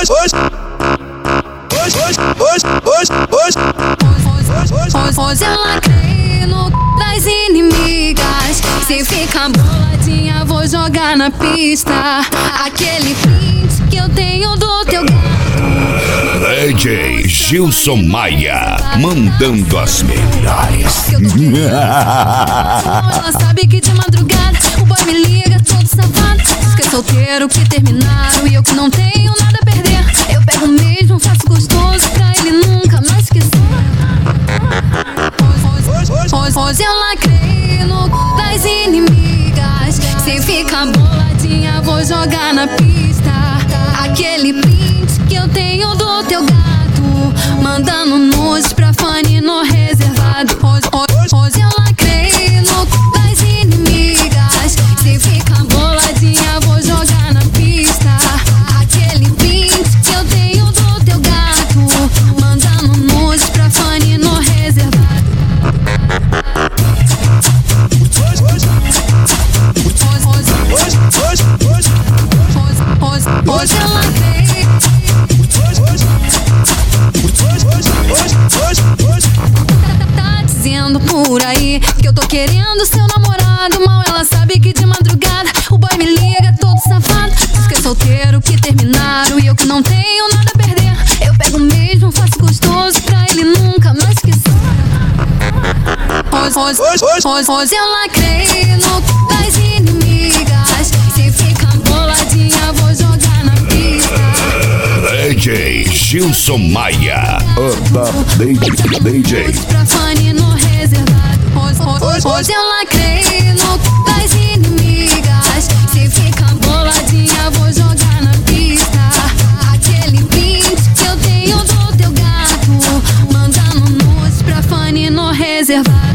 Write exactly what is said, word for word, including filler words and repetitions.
Hoje eu lacrei no c... das inimigas. Se ficar boladinha, vou jogar na pista aquele print que eu tenho do teu gato. D J Gilson Maia, mandando as melhores. Ela sabe que de madrugada o boy me liga todo safado. Diz que é solteiro, que terminaram e eu que não tenho nada a perder. Eu pego mesmo, faço gostoso pra ele nunca mais esquecer. Hoje, hoje eu lacrei no c... das inimigas. Se ficar boladinha, vou jogar na pista aquele print que eu tenho do teu gato, mandando nudes pra Fanny no reservado. Hoje, hoje, hoje eu lacrei no c... das inimigas. Se ficar boladinha, vou jogar na pista aquele print que eu tenho do teu gato, mandando nudes pra Fanny no reservado. Hoje eu lacrei. Tá dizendo por aí que eu tô querendo seu namorado. Mal ela sabe que de madrugada o boy me liga todo safado. Diz que é solteiro, que terminaram e eu que não tenho nada a perder. Eu pego mesmo, faço gostoso pra ele nunca mais esquecer. Hoje, hoje, hoje, hoje eu lacrei no c... das inimigas. Se ficar boladinha, vou jogar na pista. D J Gilson Maia, D J pra Fanny no reservado. Hoje, hoje, hoje eu lacrei no c... das inimigas. Se ficar boladinha, vou jogar na pista aquele print que eu tenho do teu gato, mandando nudes pra Fanny no reservado.